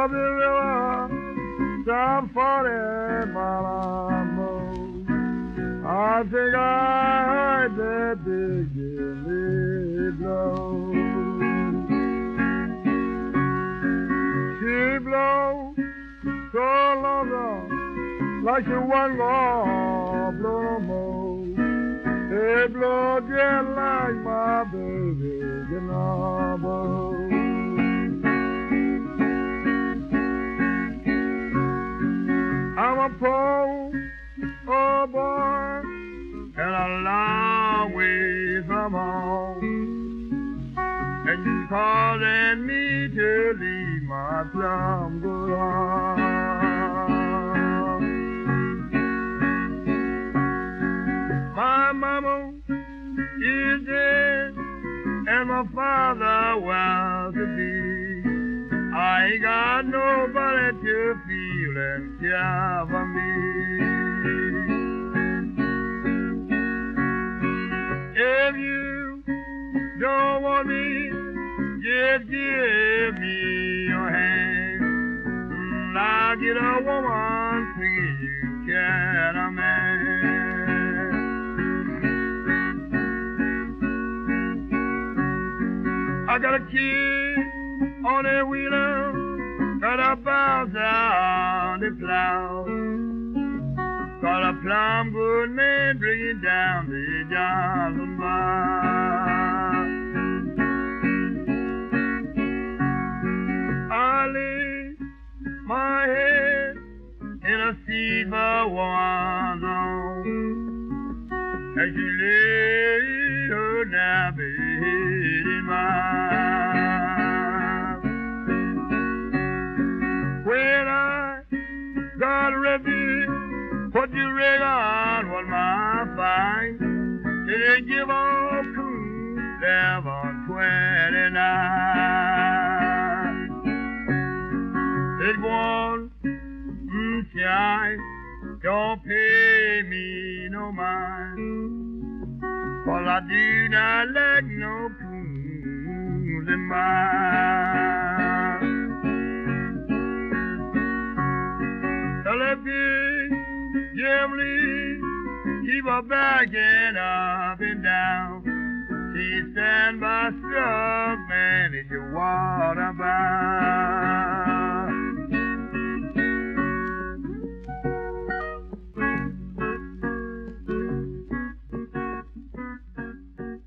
Mississippi River, down 40 mile road. I think I heard that big gilly blow. She blow so long, like she wasn't gonna blow no more. They blow just like my baby, you know. I'm a poor old boy and a long way from home, and you calling me to leave my plum good home. My mama is dead and my father well to be. I ain't got nobody to feel and care for me. If you don't want me, just give me your hand. I'll get a woman quick you can a man. I got a kid on a wheeler, got a bounce on the plow. Got a plumb good man bringing down the Johnson bar. I lay my head in a seat for one's own, and she laid her nappy head in mine. When I got ready, what you reckon was my find? Did they give off cool 11:29? It won't shine, don't pay me no mind, 'cause I do not like no cool in mine. Tell that big Jimmy, keep her backing up and down. She stand by struck man in your water bound.